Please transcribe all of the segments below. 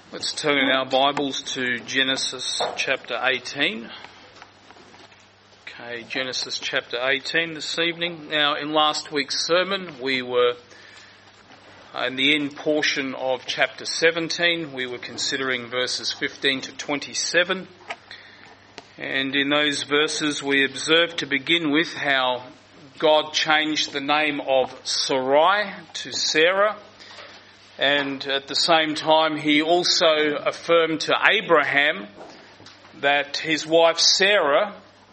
Let's turn in our Bibles to Genesis chapter 18. Okay, Genesis chapter 18 this evening. Now, in last week's sermon, we were in the end portion of chapter 17. We were considering verses 15 to 27. And in those verses, we observed to begin with how God changed the name of Sarai to Sarah. And at the same time, he also affirmed to Abraham that his wife Sarah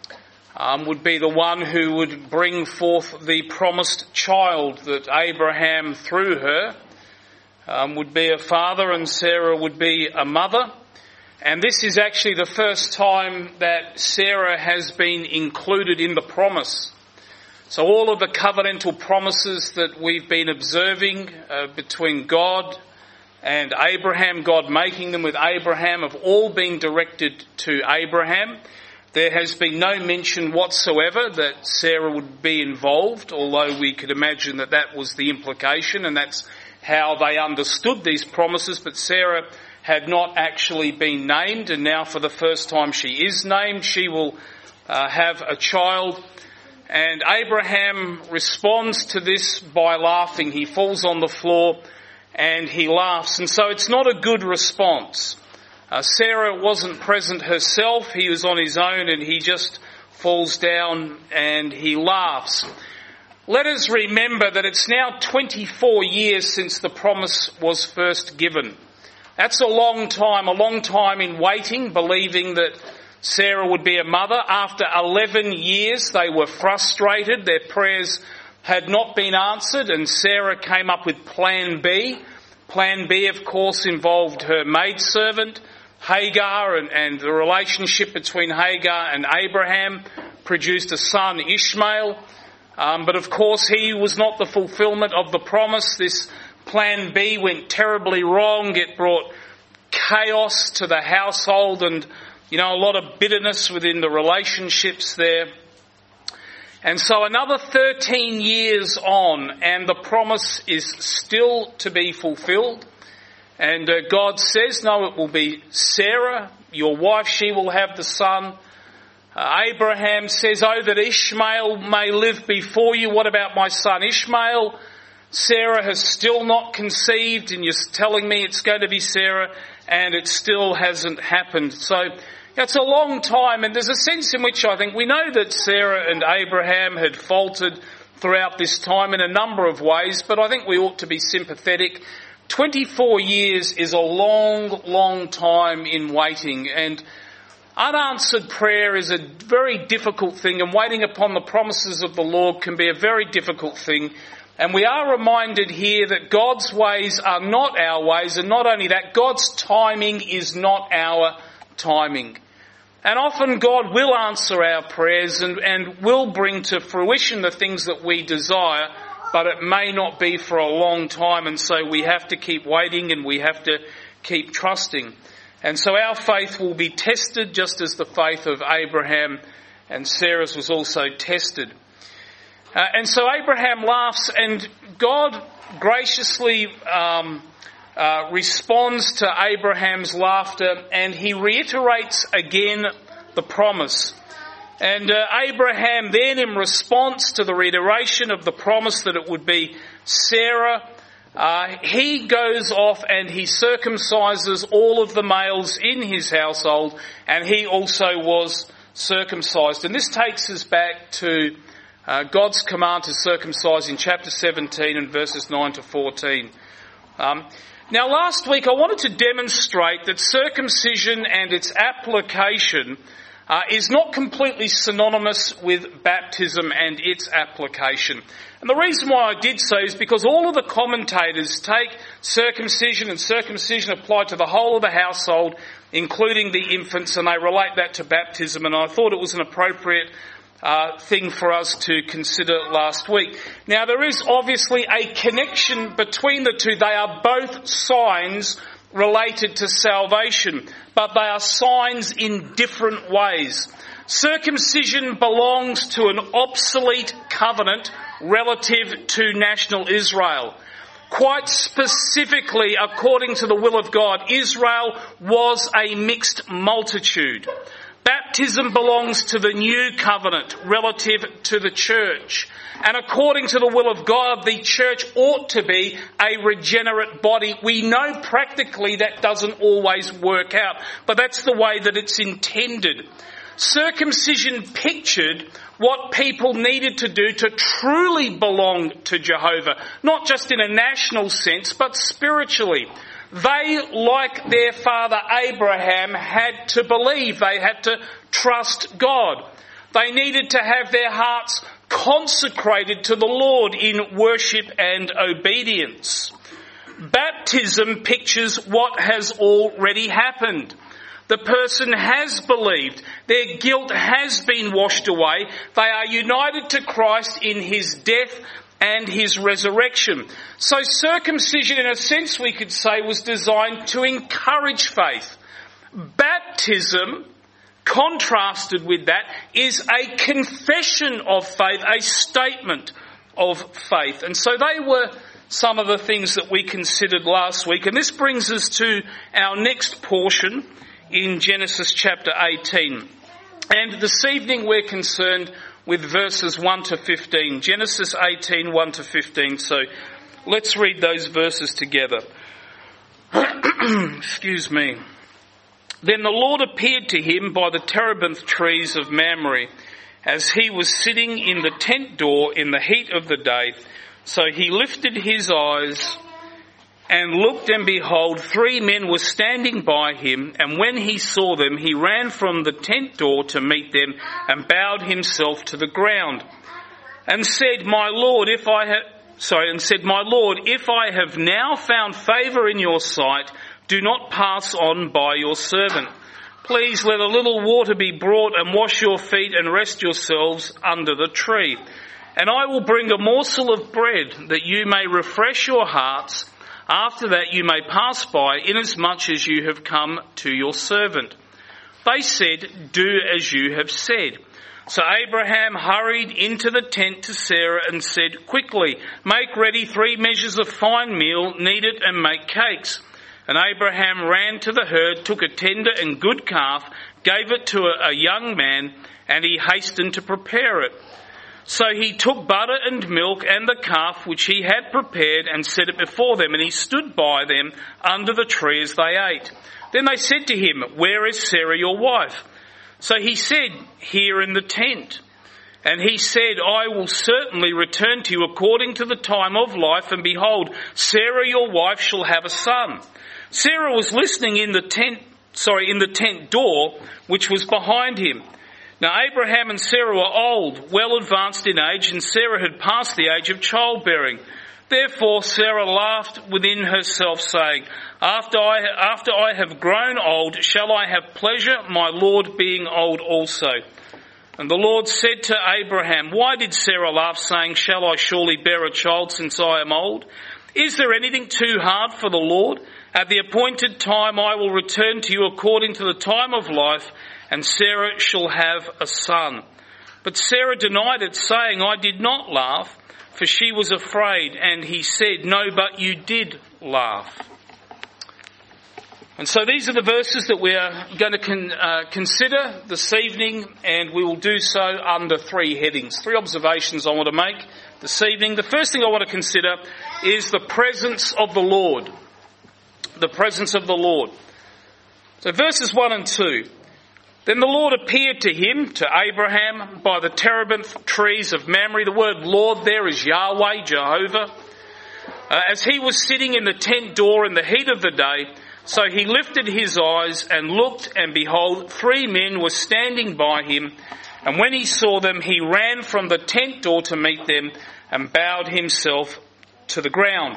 would be the one who would bring forth the promised child, that Abraham, through her, would be a father and Sarah would be a mother. And this is actually the first time that Sarah has been included in the promise. So all of the covenantal promises that we've been observing between God and Abraham, God making them with Abraham, have all been directed to Abraham. There has been no mention whatsoever that Sarah would be involved, although we could imagine that that was the implication and that's how they understood these promises. But Sarah had not actually been named, and now for the first time she is named. She will have a child. And Abraham responds to this by laughing. He falls on the floor and he laughs. And so it's not a good response. Sarah wasn't present herself. He was on his own and he just falls down and he laughs. Let us remember that it's now 24 years since the promise was first given. That's a long time in waiting, believing that Sarah would be a mother. After 11 years, they were frustrated. Their prayers had not been answered, and Sarah came up with Plan B. Plan B, of course, involved her maidservant, Hagar, and the relationship between Hagar and Abraham produced a son, Ishmael. But of course, he was not the fulfillment of the promise. This Plan B went terribly wrong. It brought chaos to the household and a lot of bitterness within the relationships there. And so another 13 years on, and the promise is still to be fulfilled. And God says, no, it will be Sarah, your wife, she will have the son. Abraham says, oh, that Ishmael may live before you. What about my son Ishmael? Sarah has still not conceived, and you're telling me it's going to be Sarah, and it still hasn't happened. So it's a long time, and there's a sense in which I think we know that Sarah and Abraham had faltered throughout this time in a number of ways, but I think we ought to be sympathetic. 24 years is a long time in waiting, and unanswered prayer is a very difficult thing, and waiting upon the promises of the Lord can be a very difficult thing. And we are reminded here that God's ways are not our ways, and not only that, God's timing is not our timing. And often God will answer our prayers and will bring to fruition the things that we desire, but it may not be for a long time, and so we have to keep waiting and we have to keep trusting. And so our faith will be tested just as the faith of Abraham and Sarah's was also tested. And so Abraham laughs, and God graciously responds to Abraham's laughter, and he reiterates again the promise. And Abraham then, in response to the reiteration of the promise that it would be Sarah, he goes off and he circumcises all of the males in his household, and he also was circumcised. And this takes us back to God's command to circumcise in chapter 17 and verses 9 to 14. Now last week I wanted to demonstrate that circumcision and its application is not completely synonymous with baptism and its application. And the reason why I did so is because all of the commentators take circumcision and circumcision applied to the whole of the household, including the infants, and they relate that to baptism, and I thought it was an appropriate thing for us to consider last week. Now, there is obviously a connection between the two. They are both signs related to salvation, but they are signs in different ways. Circumcision belongs to an obsolete covenant relative to national Israel. Quite specifically, according to the will of God, Israel was a mixed multitude. Baptism belongs to the new covenant relative to the church. And according to the will of God, the church ought to be a regenerate body. We know practically that doesn't always work out, but that's the way that it's intended. Circumcision pictured what people needed to do to truly belong to Jehovah, not just in a national sense, but spiritually. They, like their father Abraham, had to believe. They had to trust God. They needed to have their hearts consecrated to the Lord in worship and obedience. Baptism pictures what has already happened. The person has believed. Their guilt has been washed away. They are united to Christ in his death and his resurrection. So circumcision, in a sense we could say, was designed to encourage faith. Baptism, contrasted with that, is a confession of faith, a statement of faith. And so they were some of the things that we considered last week. And this brings us to our next portion in Genesis chapter 18. And this evening we're concerned with verses 1 to 15. Genesis 18, 1 to 15. So let's read those verses together. Excuse me. Then the Lord appeared to him by the terebinth trees of Mamre, as he was sitting in the tent door in the heat of the day. So he lifted his eyes and looked, and behold, 3 men were standing by him. And when he saw them, he ran from the tent door to meet them and bowed himself to the ground and said, My Lord, if I have now found favour in your sight, do not pass on by your servant. Please let a little water be brought and wash your feet and rest yourselves under the tree. And I will bring a morsel of bread that you may refresh your hearts. After that you may pass by, inasmuch as you have come to your servant. They said, Do as you have said. So Abraham hurried into the tent to Sarah and said, Quickly, make ready 3 measures of fine meal, knead it and make cakes. And Abraham ran to the herd, took a tender and good calf, gave it to a young man, and he hastened to prepare it. So he took butter and milk and the calf which he had prepared and set it before them, and he stood by them under the tree as they ate. Then they said to him, Where is Sarah your wife? So he said, Here in the tent. And he said, I will certainly return to you according to the time of life, and behold, Sarah your wife shall have a son. Sarah was listening in the tent door which was behind him. Now Abraham and Sarah were old, well advanced in age, and Sarah had passed the age of childbearing. Therefore Sarah laughed within herself, saying, After I have grown old, shall I have pleasure, my Lord being old also? And the Lord said to Abraham, Why did Sarah laugh, saying, Shall I surely bear a child since I am old? Is there anything too hard for the Lord? At the appointed time I will return to you according to the time of life, and Sarah shall have a son. But Sarah denied it, saying, I did not laugh, for she was afraid. And he said, No, but you did laugh. And so these are the verses that we are going to consider this evening, and we will do so under 3 headings. 3 observations I want to make this evening. The first thing I want to consider is the presence of the Lord. The presence of the Lord. So verses 1 and 2. Then the Lord appeared to him, to Abraham, by the terebinth trees of Mamre. The word Lord there is Yahweh, Jehovah. As he was sitting in the tent door in the heat of the day, so he lifted his eyes and looked, and behold, 3 men were standing by him. And when he saw them, he ran from the tent door to meet them and bowed himself to the ground.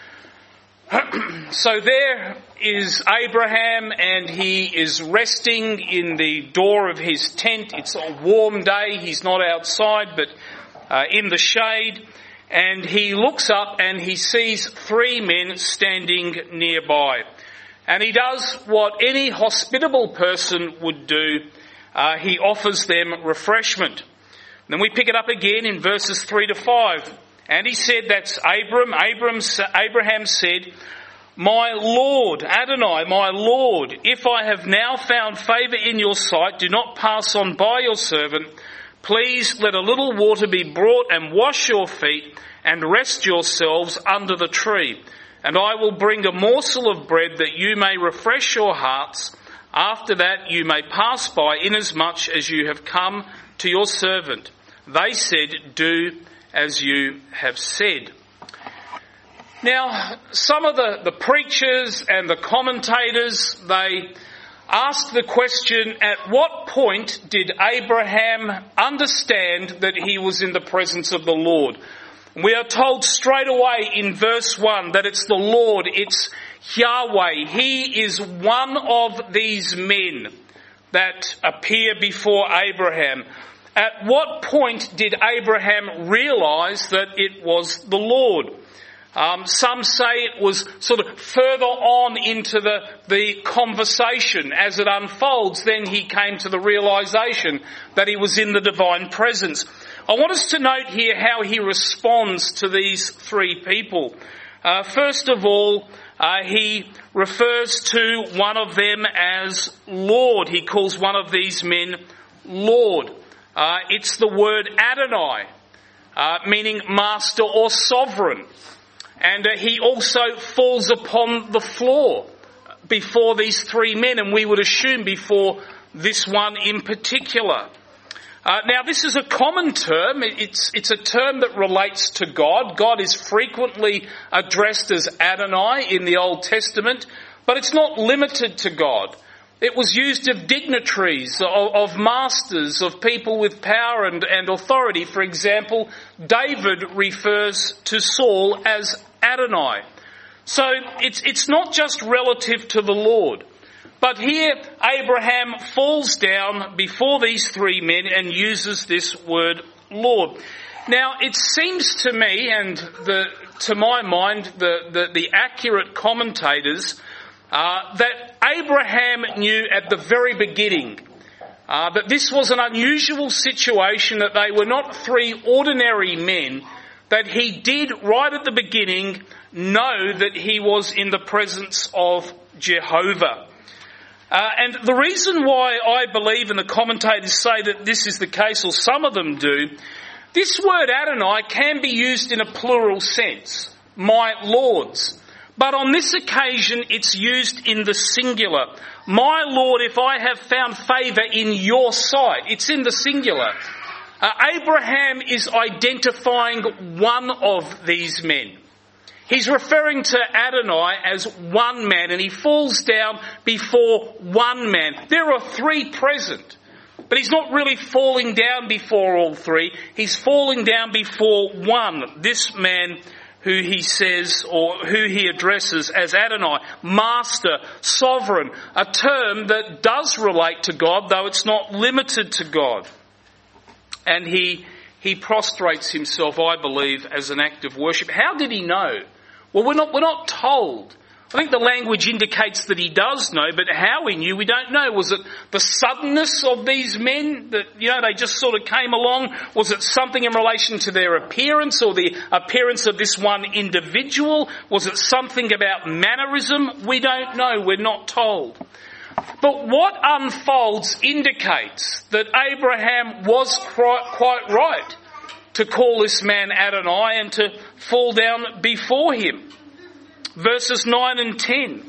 So there is Abraham, and he is resting in the door of his tent. It's a warm day. He's not outside, but in the shade. And he looks up and he sees 3 men standing nearby. And he does what any hospitable person would do. He offers them refreshment. Then we pick it up again in verses 3 to 5. And he said, that's Abram. Abraham said, my Lord, Adonai, my Lord, if I have now found favour in your sight, do not pass on by your servant. Please let a little water be brought and wash your feet and rest yourselves under the tree. And I will bring a morsel of bread that you may refresh your hearts. After that you may pass by, inasmuch as you have come to your servant. They said, do as you have said. Now, some of the preachers and the commentators, they asked the question, at what point did Abraham understand that he was in the presence of the Lord? We are told straight away in verse 1 that it's the Lord, it's Yahweh. He is one of these men that appear before Abraham. At what point did Abraham realise that it was the Lord? Some say it was sort of further on into the conversation as it unfolds. Then he came to the realisation that he was in the divine presence. I want us to note here how he responds to these three people. First of all, he refers to one of them as Lord. He calls one of these men Lord. It's the word Adonai, meaning master or sovereign. And he also falls upon the floor before these three men, and we would assume before this one in particular. Now, this is a common term. It's a term that relates to God. God is frequently addressed as Adonai in the Old Testament, but it's not limited to God. It was used of dignitaries, of masters, of people with power and authority. For example, David refers to Saul as Adonai. So it's not just relative to the Lord. But here Abraham falls down before these three men and uses this word Lord. Now it seems to me, and to my mind, the accurate commentators, that Abraham knew at the very beginning that this was an unusual situation, that they were not three ordinary men, that he did right at the beginning know that he was in the presence of Jehovah. And the reason why I believe, and the commentators say that this is the case, or some of them do, this word Adonai can be used in a plural sense, my lords. But on this occasion it's used in the singular. My Lord, if I have found favour in your sight. It's in the singular. Abraham is identifying one of these men. He's referring to Adonai as one man, and he falls down before one man. There are three present, but he's not really falling down before all three. He's falling down before one, this man who he says, or who he addresses as Adonai, master, sovereign, a term that does relate to God, though it's not limited to God. And he prostrates himself, I believe, as an act of worship. How did he know? Well, we're not told. I think the language indicates that he does know, but how he knew, we don't know. Was it the suddenness of these men that, they just sort of came along? Was it something in relation to their appearance or the appearance of this one individual? Was it something about mannerism? We don't know. We're not told. But what unfolds indicates that Abraham was quite right to call this man Adonai and to fall down before him. Verses 9 and 10.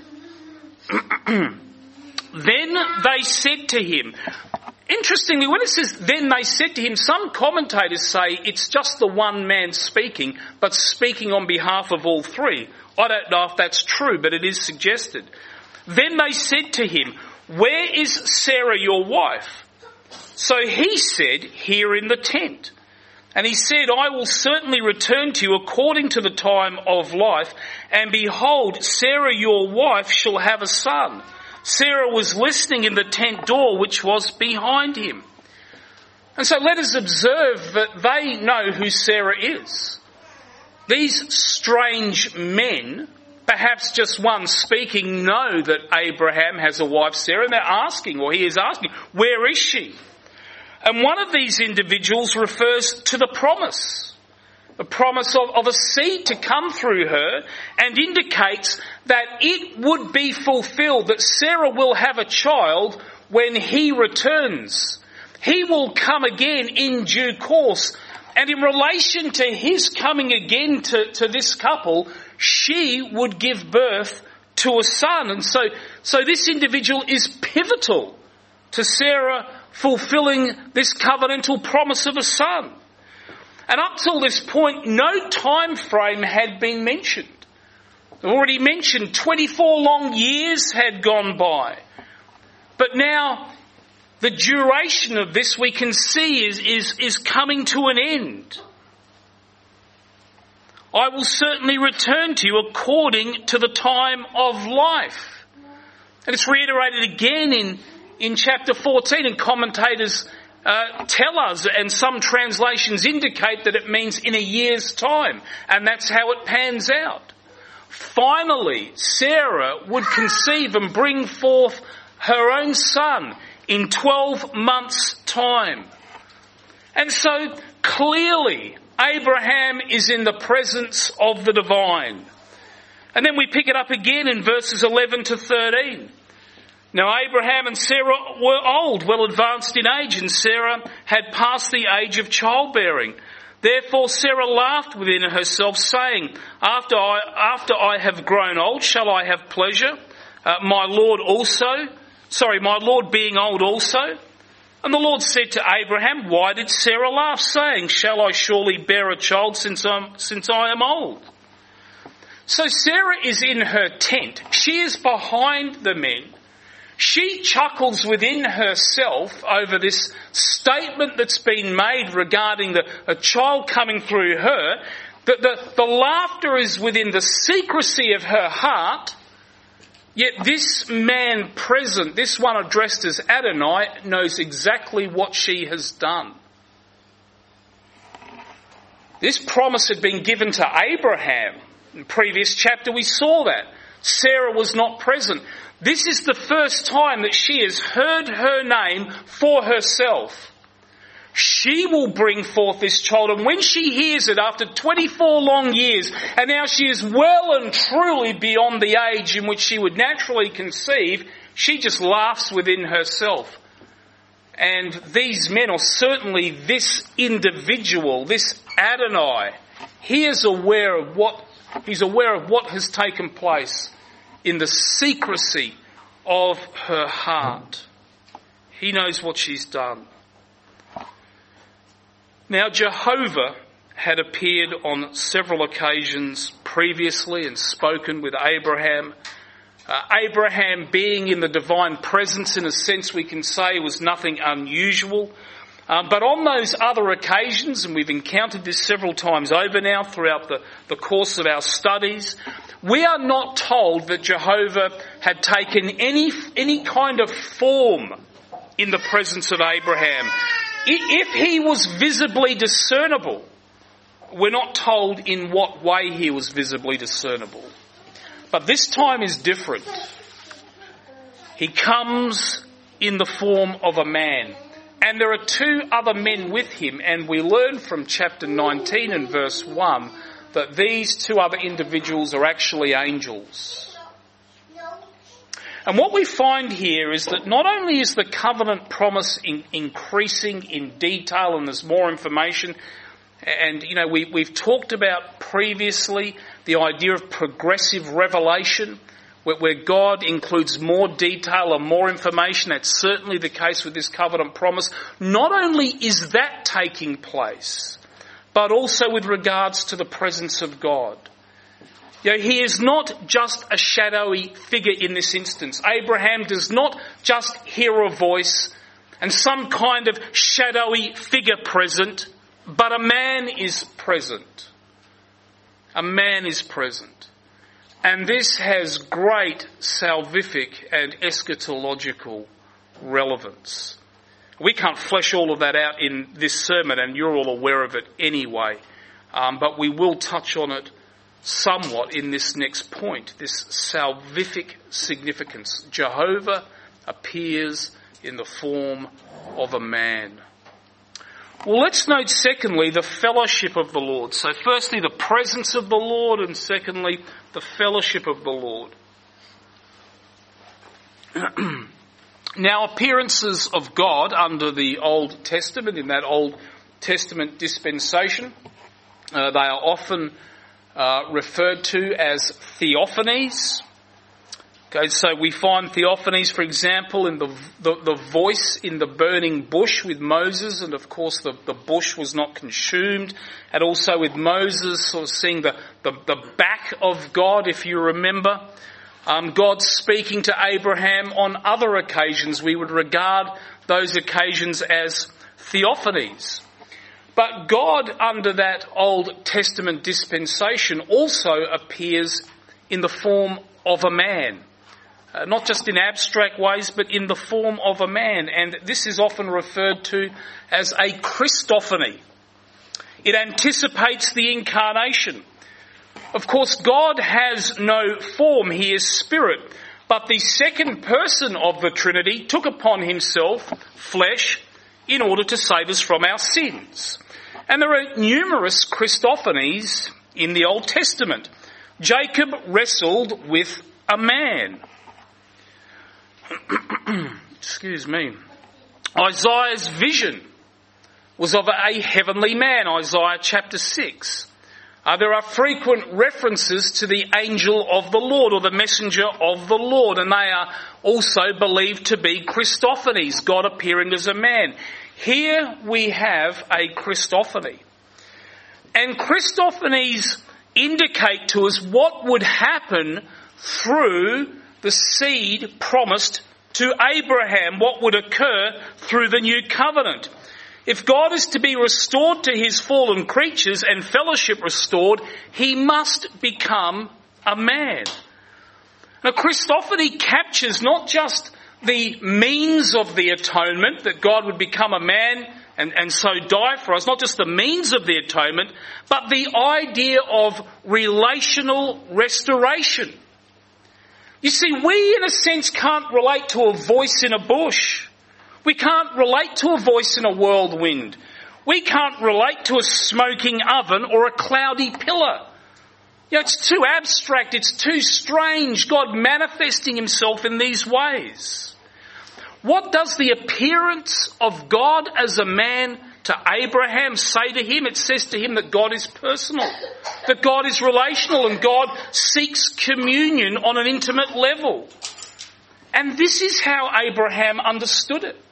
Then they said to him. Interestingly, when it says then they said to him, some commentators say it's just the one man speaking, but speaking on behalf of all three. I don't know if that's true, but it is suggested. Then they said to him, where is Sarah your wife? So he said, here in the tent. And he said, I will certainly return to you according to the time of life. And behold, Sarah your wife shall have a son. Sarah was listening in the tent door which was behind him. And so let us observe that they know who Sarah is. These strange men, perhaps just one speaking, know that Abraham has a wife, Sarah, and they're asking, or he is asking, where is she? And one of these individuals refers to the promise. the promise of a seed to come through her, and indicates that it would be fulfilled, that Sarah will have a child when he returns. He will come again in due course. And in relation to his coming again to this couple, she would give birth to a son. And so this individual is pivotal to Sarah fulfilling this covenantal promise of a son. And up till this point, no time frame had been mentioned. I've already mentioned 24 long years had gone by. But now the duration of this we can see is coming to an end. I will certainly return to you according to the time of life. And it's reiterated again in chapter 14, and commentators tell us, and some translations indicate that it means in a year's time, and that's how it pans out. Finally, Sarah would conceive and bring forth her own son in 12 months' time. And so clearly Abraham is in the presence of the divine. And then we pick it up again in verses 11 to 13. Now Abraham and Sarah were old, well advanced in age, and Sarah had passed the age of childbearing. Therefore Sarah laughed within herself, saying, After I have grown old, shall I have pleasure? My Lord being old also? And the Lord said to Abraham, Why did Sarah laugh, saying, Shall I surely bear a child since I am old? So Sarah is in her tent. She is behind the men. She chuckles within herself over this statement that's been made regarding a child coming through her. The laughter is within the secrecy of her heart. Yet this man present, this one addressed as Adonai, knows exactly what she has done. This promise had been given to Abraham. In the previous chapter we saw that. Sarah was not present. This is the first time that she has heard her name for herself. She will bring forth this child, and when she hears it after 24 long years, and now she is well and truly beyond the age in which she would naturally conceive, she just laughs within herself. And these men, or certainly this individual, this Adonai, he is aware of what has taken place in the secrecy of her heart. He knows what she's done. Now Jehovah had appeared on several occasions previously and spoken with Abraham. Abraham being in the divine presence, in a sense we can say, was nothing unusual. But on those other occasions, and we've encountered this several times over now throughout the course of our studies, we are not told that Jehovah had taken any kind of form in the presence of Abraham. If he was visibly discernible, we're not told in what way he was visibly discernible. But this time is different. He comes in the form of a man. And there are two other men with him, and we learn from chapter 19 and verse 1 that these two other individuals are actually angels. And what we find here is that not only is the covenant promise increasing in detail, and there's more information, and we've talked about previously the idea of progressive revelation, where God includes more detail and more information. That's certainly the case with this covenant promise. Not only is that taking place, but also with regards to the presence of God. He is not just a shadowy figure in this instance. Abraham does not just hear a voice and some kind of shadowy figure present, but a man is present. A man is present. And this has great salvific and eschatological relevance. We can't flesh all of that out in this sermon, and you're all aware of it anyway. But we will touch on it somewhat in this next point, this salvific significance. Jehovah appears in the form of a man. Well, let's note secondly the fellowship of the Lord. So firstly the presence of the Lord, and secondly the fellowship of the Lord. Now, appearances of God under the Old Testament, in that Old Testament dispensation, they are often referred to as theophanies. Okay, so we find theophanies, for example, in the voice in the burning bush with Moses, and of course the bush was not consumed, and also with Moses sort of seeing the back of God, if you remember. God speaking to Abraham on other occasions. We would regard those occasions as theophanies. But God, under that Old Testament dispensation, also appears in the form of a man. Not just in abstract ways, but in the form of a man. And this is often referred to as a Christophany. It anticipates the incarnation. Of course, God has no form, he is spirit, but the second person of the Trinity took upon himself flesh in order to save us from our sins. And there are numerous Christophanies in the Old Testament. Jacob wrestled with a man. Excuse me. Isaiah's vision was of a heavenly man, Isaiah chapter 6. There are frequent references to the angel of the Lord or the messenger of the Lord, and they are also believed to be Christophanies, God appearing as a man. Here we have a Christophany. And Christophanies indicate to us what would happen through the seed promised to Abraham, what would occur through the new covenant. If God is to be restored to his fallen creatures and fellowship restored, he must become a man. Now, Christophany captures not just the means of the atonement, that God would become a man and so die for us, not just the means of the atonement, but the idea of relational restoration. You see, we in a sense can't relate to a voice in a bush. We can't relate to a voice in a whirlwind. We can't relate to a smoking oven or a cloudy pillar. You know, it's too abstract, it's too strange, God manifesting himself in these ways. What does the appearance of God as a man to Abraham say to him? It says to him that God is personal, that God is relational, and God seeks communion on an intimate level. And this is how Abraham understood it.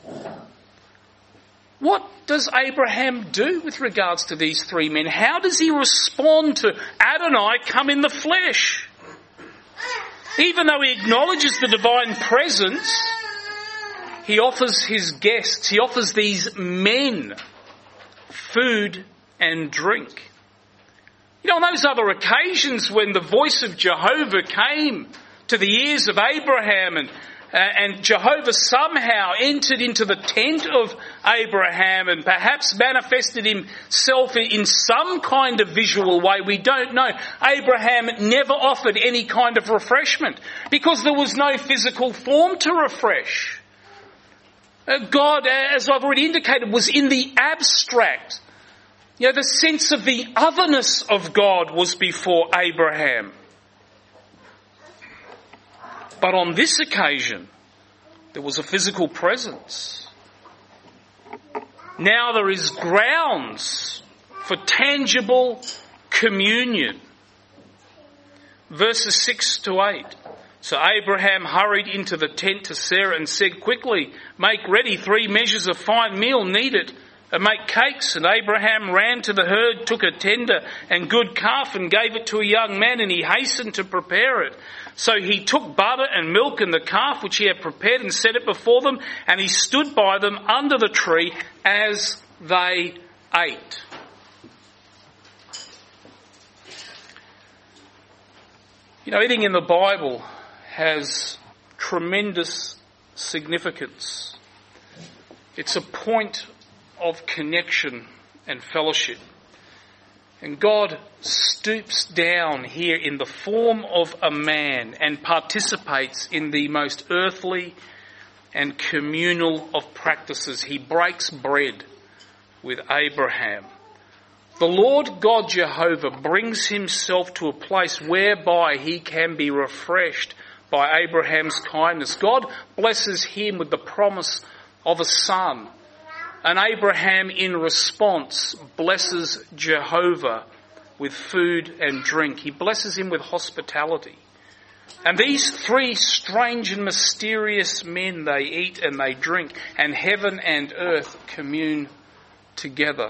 What does Abraham do with regards to these three men? How does he respond to Adonai come in the flesh? Even though he acknowledges the divine presence, he offers his guests, he offers these men food and drink. You know, on those other occasions when the voice of Jehovah came to the ears of Abraham and Jehovah somehow entered into the tent of Abraham and perhaps manifested himself in some kind of visual way, we don't know. Abraham never offered any kind of refreshment because there was no physical form to refresh. God, as I've already indicated, was in the abstract. You know, the sense of the otherness of God was before Abraham. But on this occasion, there was a physical presence. Now there is grounds for tangible communion. Verses 6 to 8. So Abraham hurried into the tent to Sarah and said, "Quickly, make ready 3 measures of fine meal, knead it, and make cakes." And Abraham ran to the herd, took a tender and good calf and gave it to a young man, and he hastened to prepare it. So he took butter and milk and the calf which he had prepared and set it before them, and he stood by them under the tree as they ate. You know, eating in the Bible has tremendous significance. It's a point of connection and fellowship. And God stoops down here in the form of a man and participates in the most earthly and communal of practices. He breaks bread with Abraham. The Lord God Jehovah brings himself to a place whereby he can be refreshed by Abraham's kindness. God blesses him with the promise of a son. And Abraham, in response, blesses Jehovah with food and drink. He blesses him with hospitality. And these three strange and mysterious men, they eat and they drink, and heaven and earth commune together.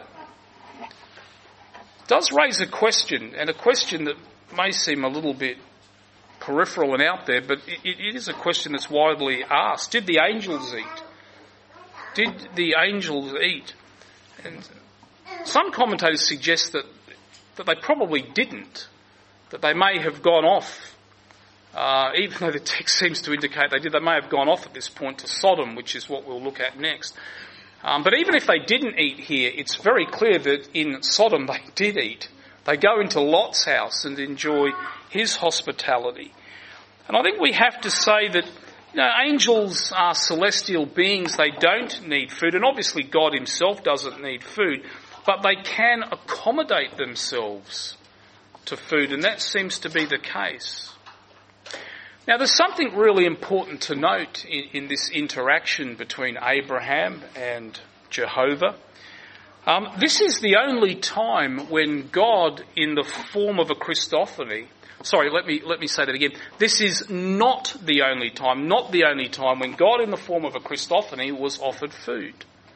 It does raise a question, and a question that may seem a little bit peripheral and out there, but it is a question that's widely asked. Did the angels eat? Did the angels eat? And some commentators suggest that they probably didn't, that they may have gone off, even though the text seems to indicate they did. They may have gone off at this point to Sodom, which is what we'll look at next. But even if they didn't eat here, it's very clear that in Sodom they did eat. They go into Lot's house and enjoy his hospitality. And I think we have to say that angels are celestial beings. They don't need food, and obviously God himself doesn't need food, but they can accommodate themselves to food, and that seems to be the case. Now, there's something really important to note in this interaction between Abraham and Jehovah. This is the only time when God, in the form of a Christophany, let me say that again. This is not the only time when God, in the form of a Christophany, was offered food.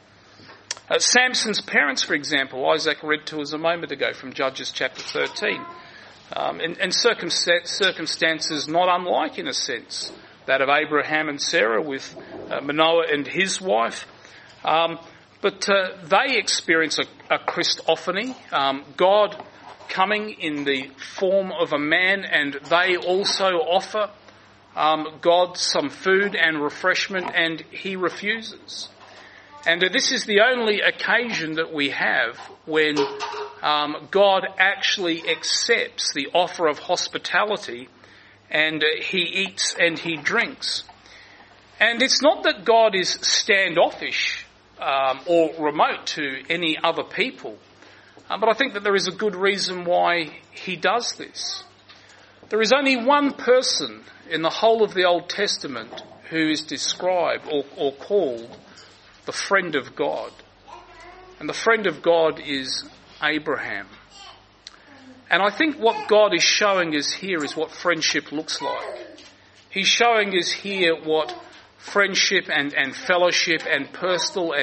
Samson's parents, for example, Isaac read to us a moment ago from Judges chapter 13. And circumstances not unlike, in a sense, that of Abraham and Sarah with Manoah and his wife. But they experience a Christophany, God coming in the form of a man, and they also offer God some food and refreshment, and he refuses. And this is the only occasion that we have when God actually accepts the offer of hospitality, and he eats and he drinks. And it's not that God is standoffish or remote to any other people, but I think that there is a good reason why he does this. There is only one person in the whole of the Old Testament who is described or called the friend of God. And the friend of God is Abraham. And I think what God is showing us here is what friendship looks like. He's showing us here what friendship and fellowship and personal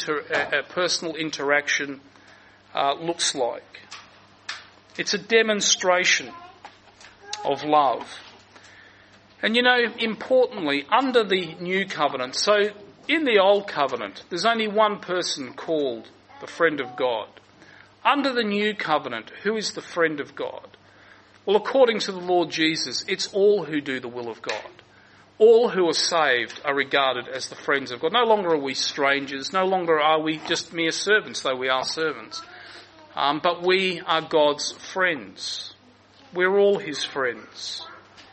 interaction looks like. It's a demonstration of love. And importantly, under the new covenant, so in the old covenant, there's only one person called the friend of God. Under the new covenant, who is the friend of God? Well, according to the Lord Jesus, it's all who do the will of God. All who are saved are regarded as the friends of God. No longer are we strangers. No longer are we just mere servants, though we are servants. But we are God's friends. We're all his friends.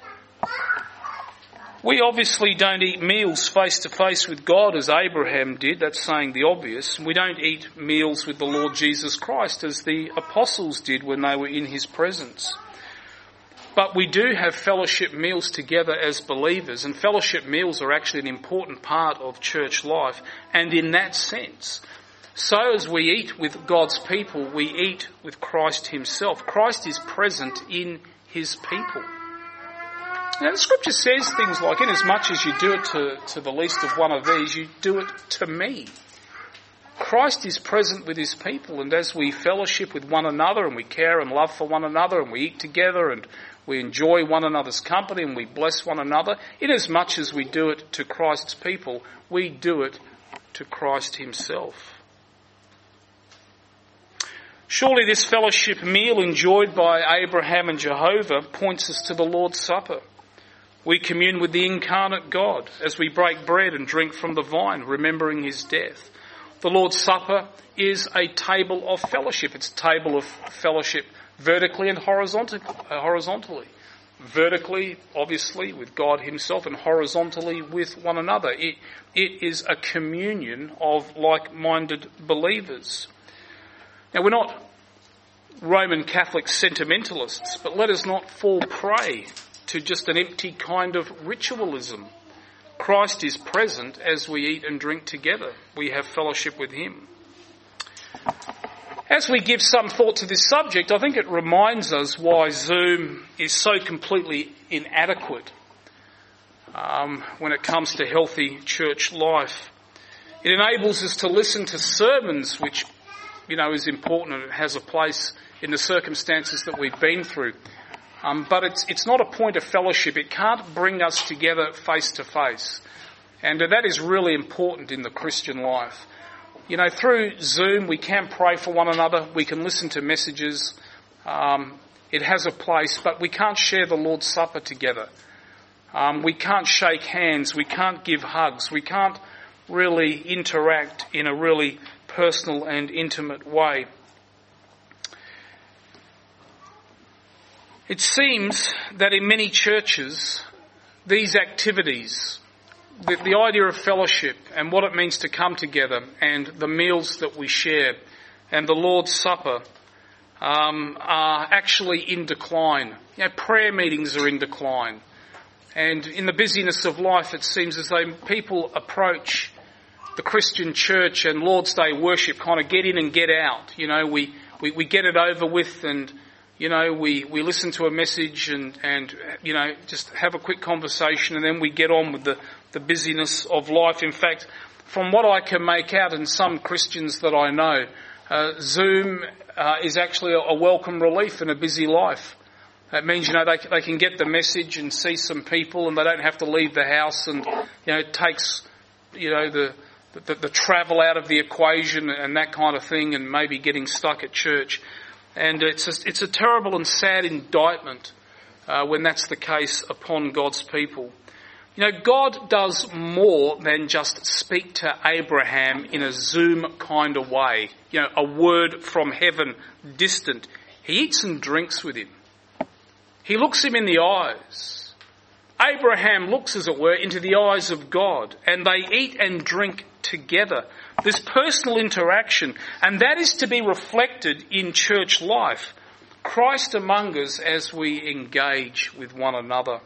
We obviously don't eat meals face to face with God as Abraham did. That's saying the obvious. We don't eat meals with the Lord Jesus Christ as the apostles did when they were in his presence. But we do have fellowship meals together as believers, and fellowship meals are actually an important part of church life. And in that sense, so as we eat with God's people, we eat with Christ himself. Christ is present in his people. Now, the scripture says things like, inasmuch as you do it to the least of one of these, you do it to me. Christ is present with his people, and as we fellowship with one another and we care and love for one another and we eat together and we enjoy one another's company and we bless one another, inasmuch as we do it to Christ's people, we do it to Christ himself. Surely this fellowship meal enjoyed by Abraham and Jehovah points us to the Lord's Supper. We commune with the incarnate God as we break bread and drink from the vine, remembering his death. The Lord's Supper is a table of fellowship. It's a table of fellowship vertically and horizontally. Vertically, obviously, with God himself, and horizontally with one another. It is a communion of like-minded believers. Now, we're not Roman Catholic sentimentalists, but let us not fall prey to just an empty kind of ritualism. Christ is present as we eat and drink together. We have fellowship with him. As we give some thought to this subject, I think it reminds us why Zoom is so completely inadequate when it comes to healthy church life. It enables us to listen to sermons, which, is important and it has a place in the circumstances that we've been through. But it's not a point of fellowship. It can't bring us together face to face. And that is really important in the Christian life. Through Zoom we can pray for one another. We can listen to messages. It has a place, but we can't share the Lord's Supper together. We can't shake hands. We can't give hugs. We can't really interact in a really personal and intimate way. It seems that in many churches, these activities, the idea of fellowship and what it means to come together and the meals that we share and the Lord's Supper are actually in decline. Prayer meetings are in decline. And in the busyness of life, it seems as though people approach the Christian church and Lord's Day worship kind of get in and get out. We get it over with and we listen to a message and just have a quick conversation and then we get on with the busyness of life. In fact, from what I can make out in some Christians that I know, Zoom is actually a welcome relief in a busy life. It means, they can get the message and see some people and they don't have to leave the house and, it takes, the travel out of the equation and that kind of thing and maybe getting stuck at church. And it's a terrible and sad indictment when that's the case upon God's people. God does more than just speak to Abraham in a Zoom kind of way, a word from heaven distant. He eats and drinks with him. He looks him in the eyes. Abraham looks, as it were, into the eyes of God, and they eat and drink together. This personal interaction, and that is to be reflected in church life. Christ among us as we engage with one another.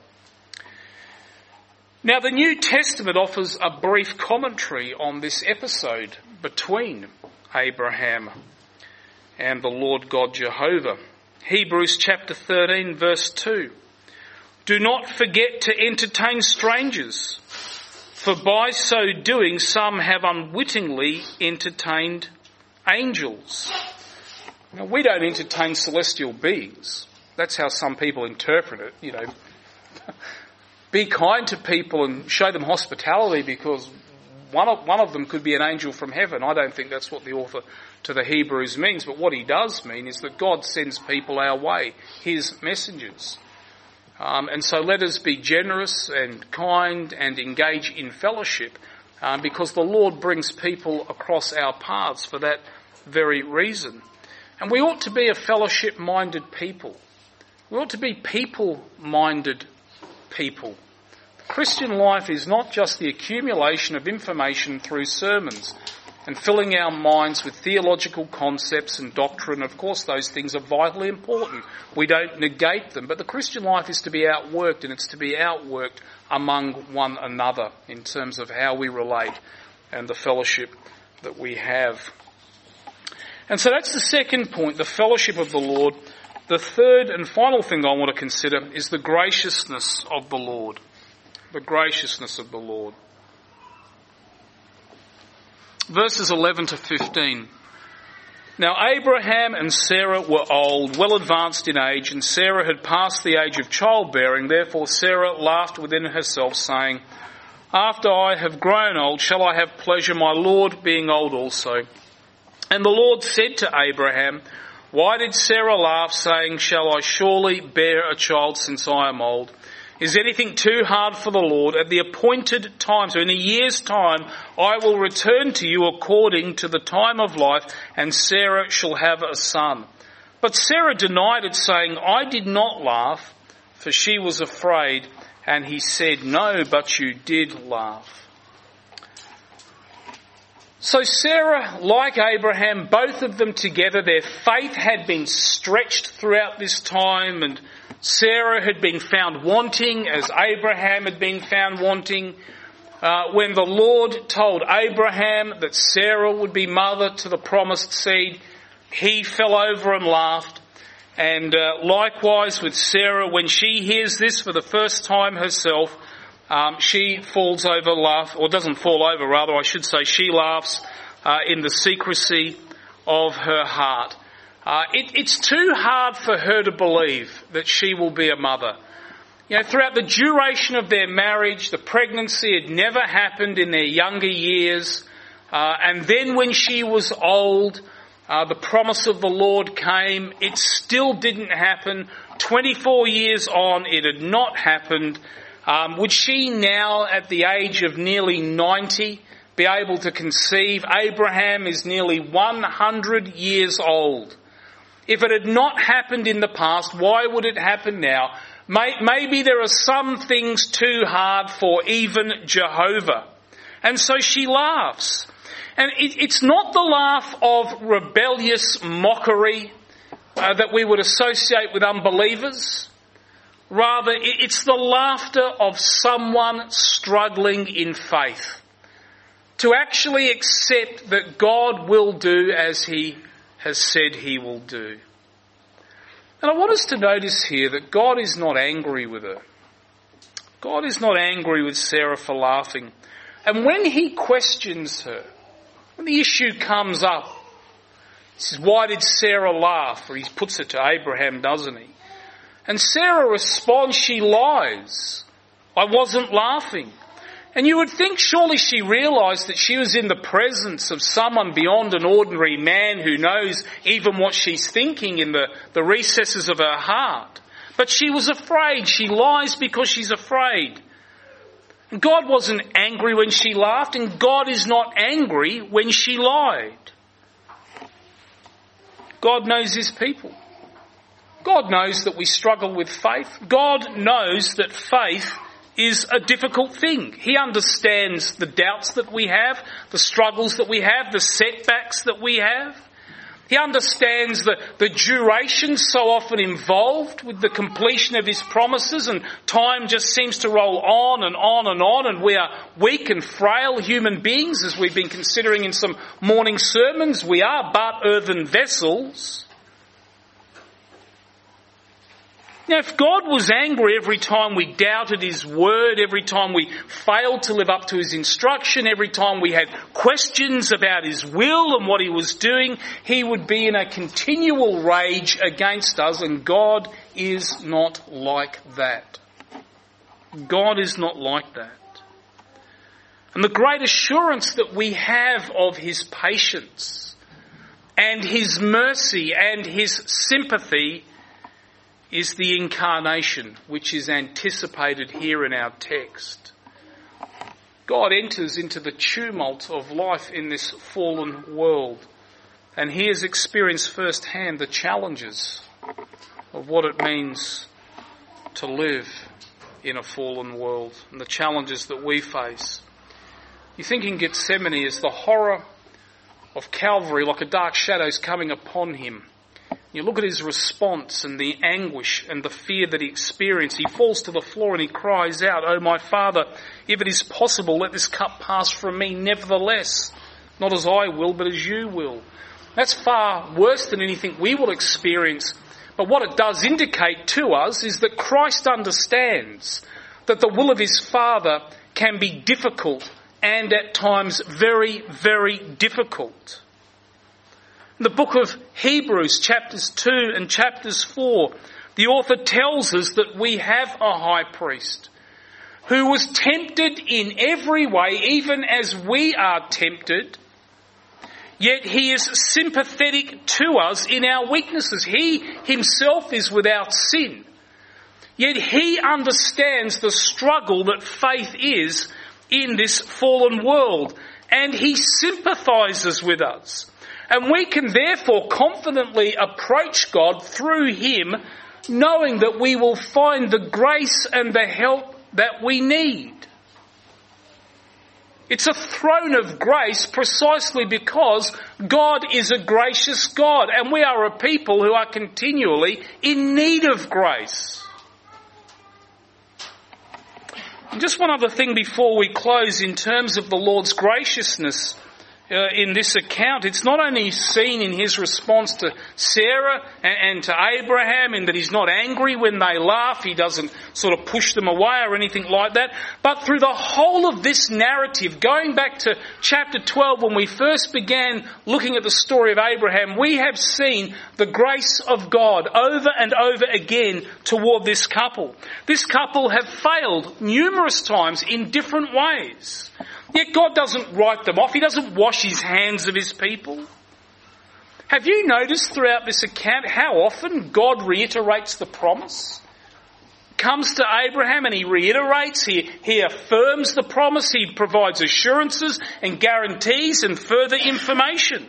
Now, the New Testament offers a brief commentary on this episode between Abraham and the Lord God Jehovah. Hebrews chapter 13 verse 2. Do not forget to entertain strangers, for by so doing some have unwittingly entertained angels. Now, we don't entertain celestial beings. That's how some people interpret it, Be kind to people and show them hospitality because one of them could be an angel from heaven. I don't think that's what the author to the Hebrews means, but what he does mean is that God sends people our way, his messengers. And so let us be generous and kind and engage in fellowship because the Lord brings people across our paths for that very reason. And we ought to be a fellowship-minded people. We ought to be people-minded people. The Christian life is not just the accumulation of information through sermons and filling our minds with theological concepts and doctrine. Of course, those things are vitally important. We don't negate them. But the Christian life is to be outworked, and it's to be outworked among one another in terms of how we relate and the fellowship that we have. And so that's the second point, the fellowship of the Lord. The third and final thing I want to consider is the graciousness of the Lord. The graciousness of the Lord. Verses 11 to 15. Now Abraham and Sarah were old, well advanced in age, and Sarah had passed the age of childbearing. Therefore Sarah laughed within herself, saying, After I have grown old, shall I have pleasure, my Lord being old also? And the Lord said to Abraham, Why did Sarah laugh, saying, Shall I surely bear a child since I am old? Is anything too hard for the Lord? At the appointed time, so in a year's time, I will return to you according to the time of life, and Sarah shall have a son. But Sarah denied it, saying, I did not laugh, for she was afraid. And he said, No, but you did laugh. So Sarah, like Abraham, both of them together, their faith had been stretched throughout this time, and Sarah had been found wanting as Abraham had been found wanting. When the Lord told Abraham that Sarah would be mother to the promised seed, he fell over and laughed. And likewise with Sarah, when she hears this for the first time herself, she falls over, or doesn't fall over, rather I should say, she laughs in the secrecy of her heart. It's too hard for her to believe that she will be a mother. You know, throughout the duration of their marriage, the pregnancy had never happened in their younger years. And then when she was old, the promise of the Lord came. It still didn't happen. 24 years on, it had not happened. Would she now, at the age of nearly 90, be able to conceive? Abraham is nearly 100 years old. If it had not happened in the past, why would it happen now? Maybe there are some things too hard for even Jehovah. And so she laughs. And it's not the laugh of rebellious mockery that we would associate with unbelievers. Rather, it's the laughter of someone struggling in faith to actually accept that God will do as he has said he will do. And I want us to notice here that God is not angry with her. God is not angry with Sarah for laughing. And when he questions her, when the issue comes up, he says, why did Sarah laugh? Or he puts it to Abraham, doesn't he? And Sarah responds, she lies. I wasn't laughing. And you would think surely she realised that she was in the presence of someone beyond an ordinary man who knows even what she's thinking in the recesses of her heart. But she was afraid. She lies because she's afraid. And God wasn't angry when she laughed, and God is not angry when she lied. God knows his people. God knows that we struggle with faith. God knows that faith is a difficult thing. He understands the doubts that we have, the struggles that we have, the setbacks that we have. He understands the duration so often involved with the completion of his promises, and time just seems to roll on and on and on, and we are weak and frail human beings, as we've been considering in some morning sermons. We are but earthen vessels. Now, if God was angry every time we doubted his word, every time we failed to live up to his instruction, every time we had questions about his will and what he was doing, he would be in a continual rage against us, and God is not like that. God is not like that. And the great assurance that we have of his patience and his mercy and his sympathy is the incarnation, which is anticipated here in our text. God enters into the tumult of life in this fallen world, and he has experienced firsthand the challenges of what it means to live in a fallen world and the challenges that we face. You think in Gethsemane as the horror of Calvary, like a dark shadow, is coming upon him. You look at his response and the anguish and the fear that he experienced. He falls to the floor and he cries out, "Oh, my Father, if it is possible, let this cup pass from me. Nevertheless, not as I will, but as you will." That's far worse than anything we will experience. But what it does indicate to us is that Christ understands that the will of his Father can be difficult and at times very, very difficult. In the book of Hebrews, chapters 2 and chapters 4, the author tells us that we have a high priest who was tempted in every way, even as we are tempted, yet he is sympathetic to us in our weaknesses. He himself is without sin, yet he understands the struggle that faith is in this fallen world, and he sympathises with us. And we can therefore confidently approach God through him, knowing that we will find the grace and the help that we need. It's a throne of grace precisely because God is a gracious God, and we are a people who are continually in need of grace. And just one other thing before we close in terms of the Lord's graciousness in this account. It's not only seen in his response to Sarah and to Abraham in that he's not angry when they laugh, he doesn't sort of push them away or anything like that, but through the whole of this narrative, going back to chapter 12 when we first began looking at the story of Abraham, we have seen the grace of God over and over again toward this couple. This couple have failed numerous times in different ways. Yet God doesn't write them off. He doesn't wash his hands of his people. Have you noticed throughout this account how often God reiterates the promise? Comes to Abraham and he reiterates, he affirms the promise, he provides assurances and guarantees and further information.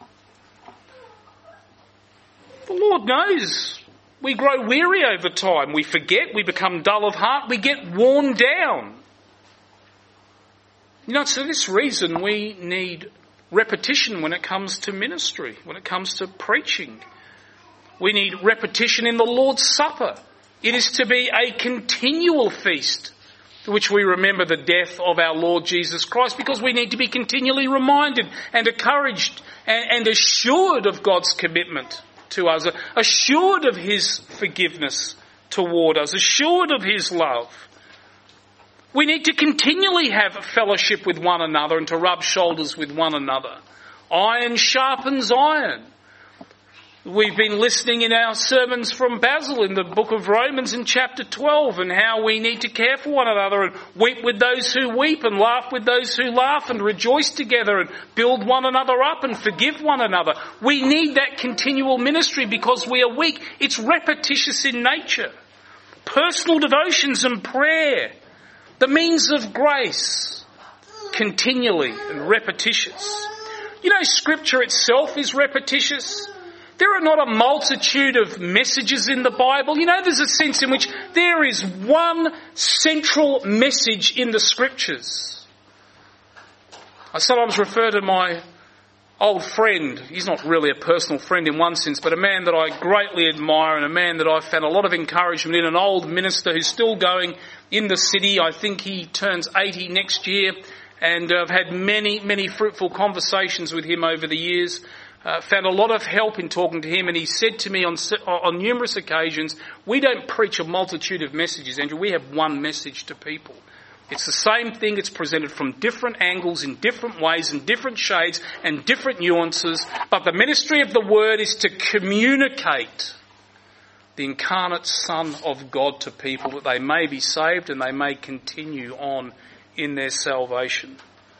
The Lord knows we grow weary over time. We forget, we become dull of heart, we get worn down. You know, it's for this reason we need repetition when it comes to ministry, when it comes to preaching. We need repetition in the Lord's Supper. It is to be a continual feast to which we remember the death of our Lord Jesus Christ, because we need to be continually reminded and encouraged and assured of God's commitment to us, assured of his forgiveness toward us, assured of his love. We need to continually have fellowship with one another and to rub shoulders with one another. Iron sharpens iron. We've been listening in our sermons from Basil in the book of Romans in chapter 12 and how we need to care for one another and weep with those who weep and laugh with those who laugh and rejoice together and build one another up and forgive one another. We need that continual ministry because we are weak. It's repetitious in nature. Personal devotions and prayer. The means of grace, continually and repetitious. You know, Scripture itself is repetitious. There are not a multitude of messages in the Bible. You know, there's a sense in which there is one central message in the Scriptures. I sometimes refer to my old friend. He's not really a personal friend in one sense, but a man that I greatly admire and a man that I've found a lot of encouragement in, an old minister who's still going in the city. I think he turns 80 next year, and I've had many fruitful conversations with him over the years. Found a lot of help in talking to him, and he said to me on numerous occasions, we don't preach a multitude of messages, Andrew. We have one message to people. It's the same thing. It's presented from different angles, in different ways, in different shades and different nuances. But the ministry of the word is to communicate the incarnate Son of God to people that they may be saved and they may continue on in their salvation.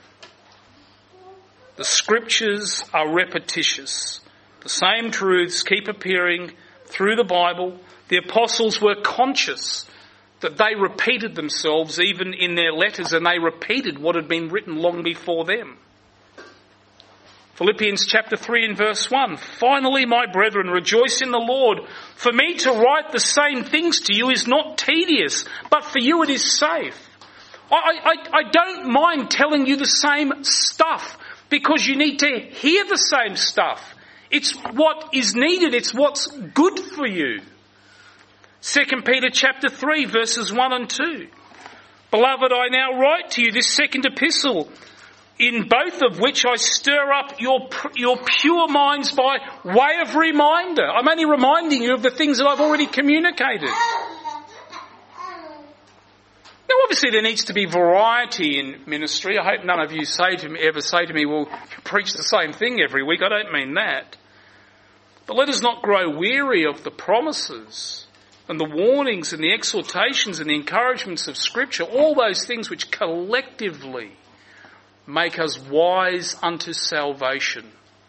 The Scriptures are repetitious. The same truths keep appearing through the Bible. The apostles were conscious that they repeated themselves even in their letters, and they repeated what had been written long before them. Philippians chapter 3 and verse 1, finally, my brethren, rejoice in the Lord. For me to write the same things to you is not tedious, but for you it is safe. I don't mind telling you the same stuff because you need to hear the same stuff. It's what is needed. It's what's good for you. 2 Peter chapter 3 verses 1 and 2. Beloved, I now write to you this second epistle, in both of which I stir up your pure minds by way of reminder. I'm only reminding you of the things that I've already communicated. Now, obviously, there needs to be variety in ministry. I hope none of you ever say to me, well, you preach the same thing every week. I don't mean that. But let us not grow weary of the promises and the warnings and the exhortations and the encouragements of Scripture, all those things which collectively make us wise unto salvation.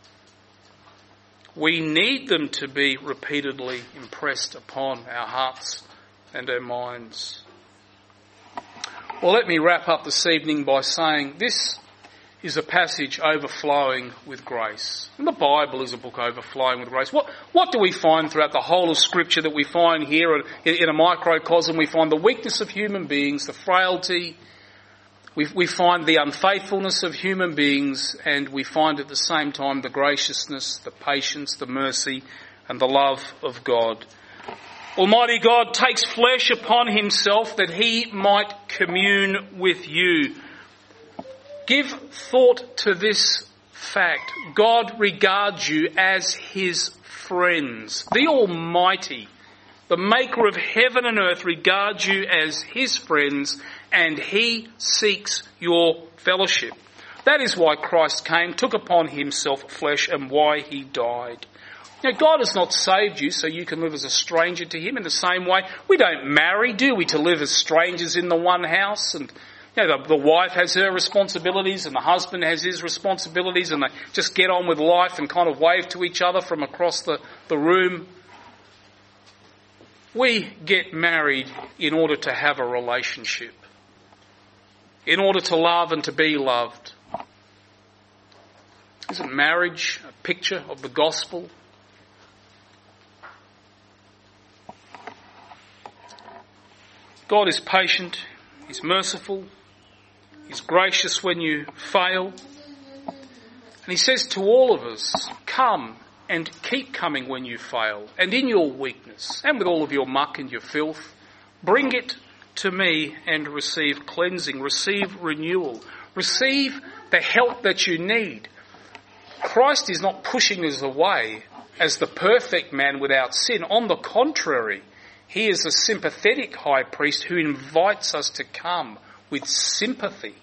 We need them to be repeatedly impressed upon our hearts and our minds. Well, let me wrap up this evening by saying this is a passage overflowing with grace. And the Bible is a book overflowing with grace. What do we find throughout the whole of Scripture that we find here in a microcosm? We find the weakness of human beings, the frailty. We find the unfaithfulness of human beings, and we find at the same time the graciousness, the patience, the mercy, and the love of God. Almighty God takes flesh upon himself that he might commune with you. Give thought to this fact. God regards you as his friends. The Almighty, the maker of heaven and earth, regards you as his friends, and he seeks your fellowship. That is why Christ came, took upon himself flesh, and why he died. Now, God has not saved you so you can live as a stranger to him. In the same way, we don't marry, do we, to live as strangers in the one house? And the wife has her responsibilities and the husband has his responsibilities, and they just get on with life and kind of wave to each other from across the room. We get married in order to have a relationship, in order to love and to be loved. Isn't marriage a picture of the gospel? God is patient, he's merciful, he's gracious when you fail. And he says to all of us, come and keep coming when you fail, and in your weakness, and with all of your muck and your filth, bring it to me and receive cleansing, receive renewal, receive the help that you need. Christ is not pushing us away as the perfect man without sin. On the contrary, he is a sympathetic high priest who invites us to come with sympathy.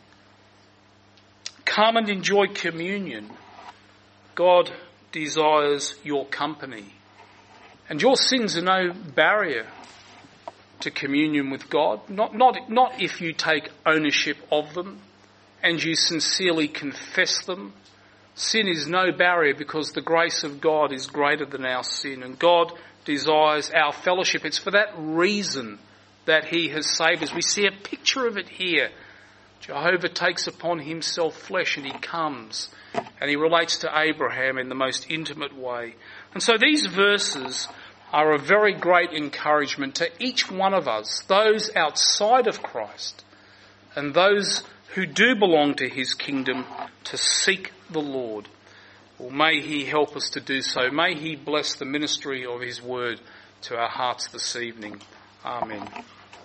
Come and enjoy communion. God desires your company. And your sins are no barrier to communion with God. Not if you take ownership of them and you sincerely confess them. Sin is no barrier because the grace of God is greater than our sin, and God desires our fellowship. It's for that reason that he has saved us. We see a picture of it here. Jehovah takes upon himself flesh and he comes and he relates to Abraham in the most intimate way. And so these verses are a very great encouragement to each one of us, those outside of Christ and those who do belong to his kingdom, to seek the Lord. Well, may he help us to do so. May he bless the ministry of his word to our hearts this evening. Amen.